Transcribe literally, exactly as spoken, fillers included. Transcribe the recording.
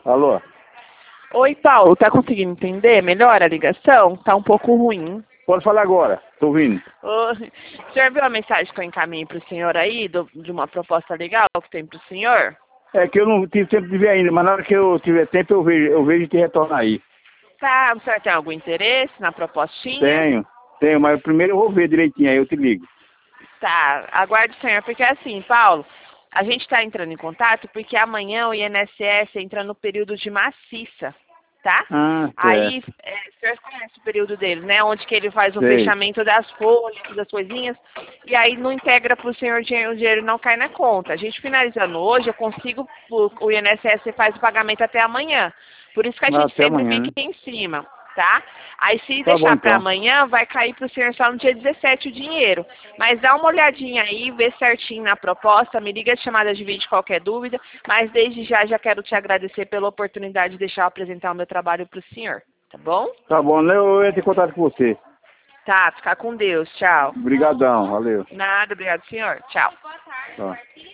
Alô? Oi, Paulo, tá conseguindo entender melhor a ligação? Tá um pouco ruim. Pode falar agora, tô ouvindo. Ô, o senhor viu a mensagem que eu encaminhei pro senhor aí, do, de uma proposta legal que tem pro senhor? É que eu não tive tempo de ver ainda, mas na hora que eu tiver tempo eu vejo, eu vejo e te retorno aí. Tá, o senhor tem algum interesse na propostinha? Tenho, tenho, mas primeiro eu vou ver direitinho, aí eu te ligo. Tá, aguarde o senhor, porque assim, Paulo, a gente está entrando em contato porque amanhã o I N S S entra no período de maciça, tá? Ah, Aí, certo. é, o senhor conhece o período dele, né? Onde que ele faz o Sei. fechamento das folhas, das coisinhas, e aí não integra para o senhor dinheiro, o dinheiro não cai na conta. A gente finalizando hoje, eu consigo, o, o I N S S faz o pagamento até amanhã. Por isso que a gente Até sempre amanhã, né? fica em cima, tá? Aí se Tá bom deixar para então. amanhã, vai cair para o senhor só no dia dezessete o dinheiro. Mas dá uma olhadinha aí, vê certinho na proposta, me liga de chamada de vídeo qualquer dúvida, mas desde já já quero te agradecer pela oportunidade de deixar eu apresentar o meu trabalho para o senhor, tá bom? Tá bom, né? Eu entro em contato com você. Tá, ficar com Deus, tchau. Obrigadão, valeu. Nada, obrigado senhor, tchau. Tá.